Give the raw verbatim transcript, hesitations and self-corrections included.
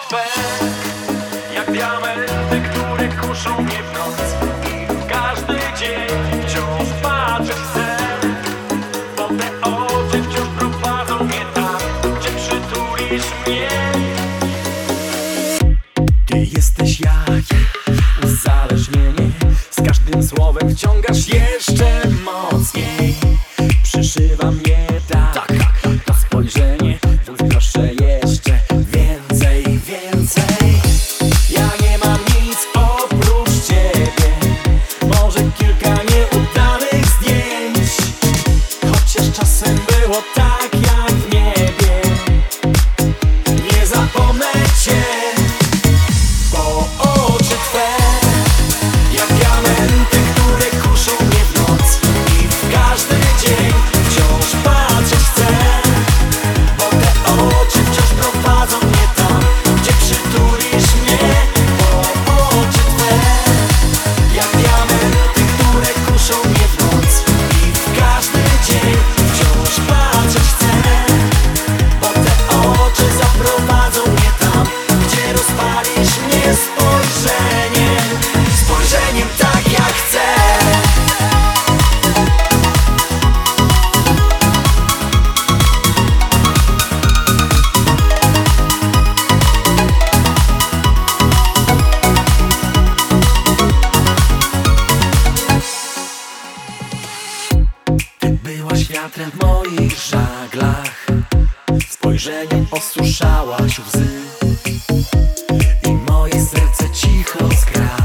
Twe, jak diamenty, które kuszą mnie w noc. I w każdy dzień wciąż patrzeć chcę, bo te oczy wciąż prowadzą mnie tam, gdzie przytulisz mnie. Ty jesteś jak uzależnienie, z każdym słowem wciągasz jeszcze mocniej. Przyszywa mnie tak to spojrzenie, więc proszę jeszcze więcej, więcej. Ja nie mam nic oprócz ciebie, może kilka nieudanych zdjęć, chociaż czasem było tak jak w niebie. Nie zapomnę cię, bo oczy twe, jak diamenty, które kuszą mnie w noc. I w każdy dzień wciąż patrzeć chcę, bo te oczy wciąż prowadzą mnie tam, gdzie przytulisz mnie. Bo oczy twe, jak diamenty, które kuszą mnie w noc. I w każdy dzień wciąż patrzeć chcę, bo te oczy zaprowadzą mnie tam, gdzie rozpalisz mnie spojrzeniem, spojrzeniem tak jak chcę. Ty byłaś wiatrem w moich żaglach, spojrzeniem osuszałaś łzy i moje serce cicho zgra.